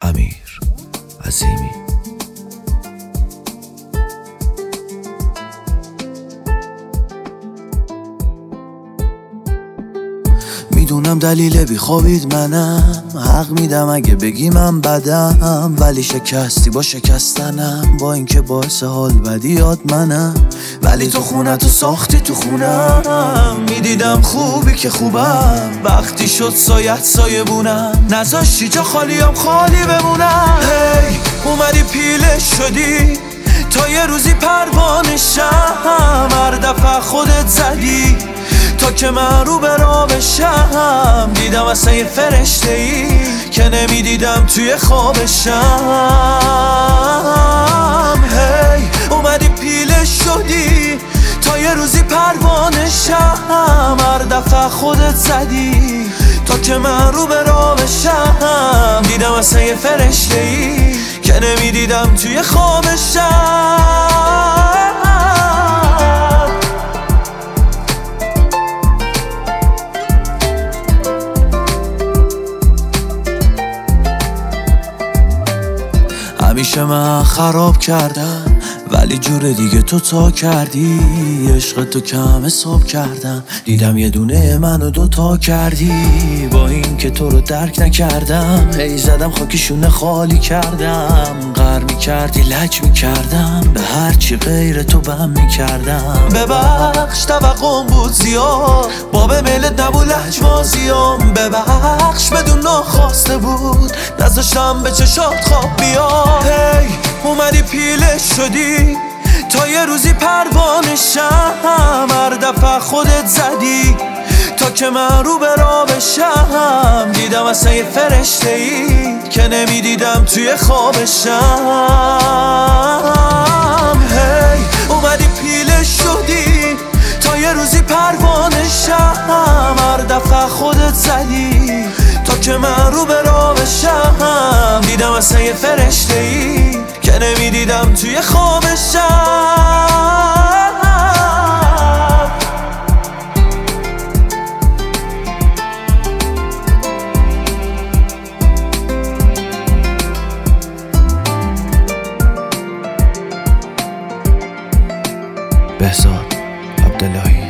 امیر عظیمی. میدونم دلیل بیخوابید منم، حق میدم اگه بگی من بدم، ولی شکستی با شکستنم، با اینکه باعث حال بدیات منم. ولی تو خونتو ساختی تو خونم، میدیدم خوبی که خوبم، وقتی شد سایت سایه بونم، نذاشتی جا خالیم خالی بمونم. هی اومدی پیله شدی تا یه روزی پروانه شم، هر دفعه خودت زدی تا که من رو به راه بشم. دیدم اصلا یه فرشته ای که نمیدیدم توی خوابشم. هی اومدی پیله شدی تا یه روزی پروانه شم، هر دفعه خودت زدی تا که من رو به راه بشم. دیدم اصلا یه فرشته ای که نمیدیدم توی خوابشم. همیشه من خراب کردم ولی جور دیگه تو تا کردی، عشق تو کم حساب کردم، دیدم یه دونه منو دوتا کردی. با این که تو رو درک نکردم، هی زدم خاکشونه خالی کردم، غر میکردی لج میکردم، به هرچی غیر تو بم میکردم. ببخش توقعم بود زیاد، باب میلت نبود لجبازیام، ببخش بدون ناخواسته بود، نذاشتم به چشات خواب بیاد. هی اومدی پیله شدی تا یه روزی پروانه شم، هر دفعه خودت زدی تا که من رو به راه بشم. دیدم اصلا یه فرشته ای که نمیدیدم توی خوابشم. هی اومدی پیله شدی تا یه روزی پروانه شم، هر دفعه خودت زدی تا که من رو به راه بشم. دیدم اصلا یه فرشته ای که نمیدیدم توی خوابشم. بهزاد عبداللهی.